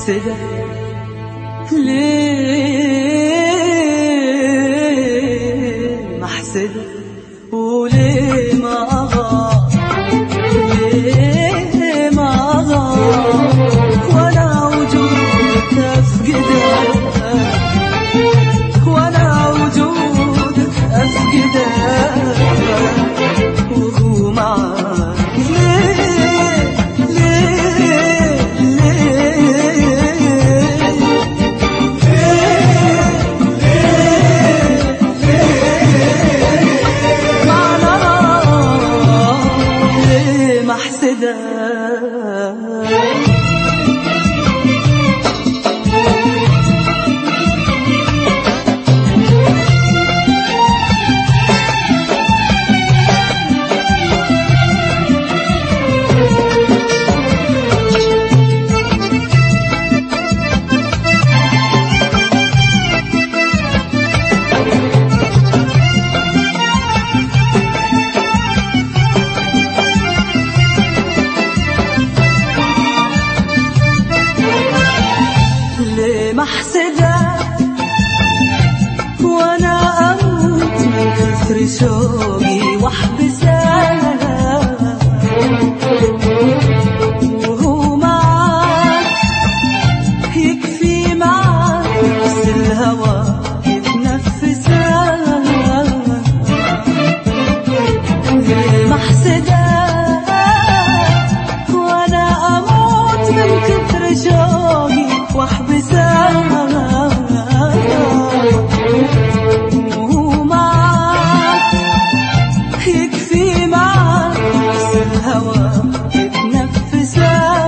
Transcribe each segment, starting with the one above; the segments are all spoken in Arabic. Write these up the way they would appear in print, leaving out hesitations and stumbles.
محسدة ليه محسدة وليه ما أغار ليه ما أغار ولا وجودك أفقده ولا وجودك أفقده وهو معاك محسدة محسدة وانا اموت من كثر شوقي واحبسها وهو معاك يكفي معاك نفس الهوى يتنفسها محسدة وانا اموت من كثر شوقي واحبسها وهو معاك يكفي معاك نفس الهوى يتنفسها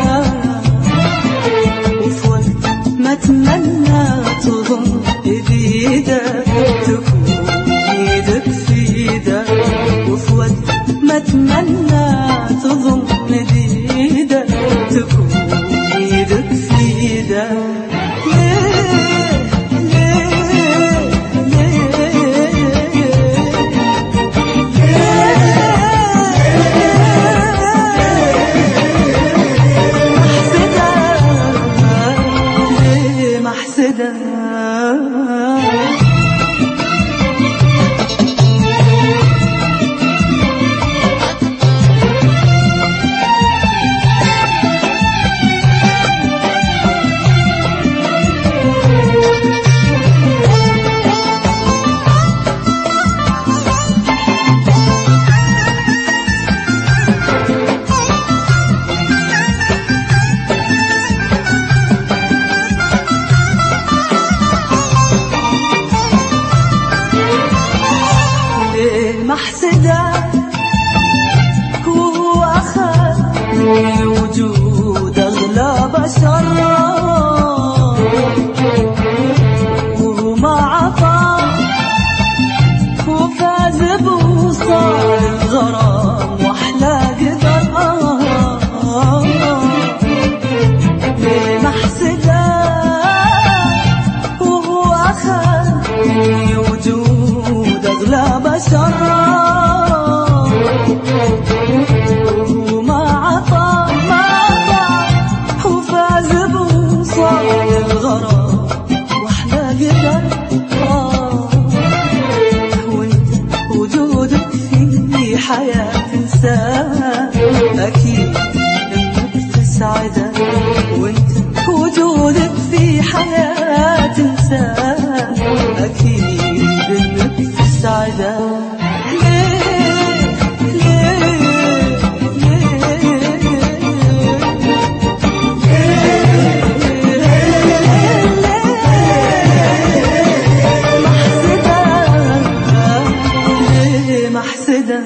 وفي وقت ما اتمنى تظن بيدك تكون ايدك في ايدك وفي وقت ما اتمنى تظن بيدك تكون ايدك في ايدك محسدة محسدة هو أخذ من وجود أغلى بشر وهو ما عطى وفاز بوصال الغرام وأحلى قدر محسدة وهو أخذ من وجود أغلى بشر وما عطى وفاز بوصال الغرام واحلى قدر وانت وجودك في حياة انسان اكيد انك تسعده وانت وجودك في حياة انسان اكيد انك تسعده محسدة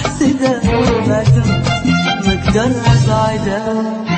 أحسده ما دمت مقدر أبعده.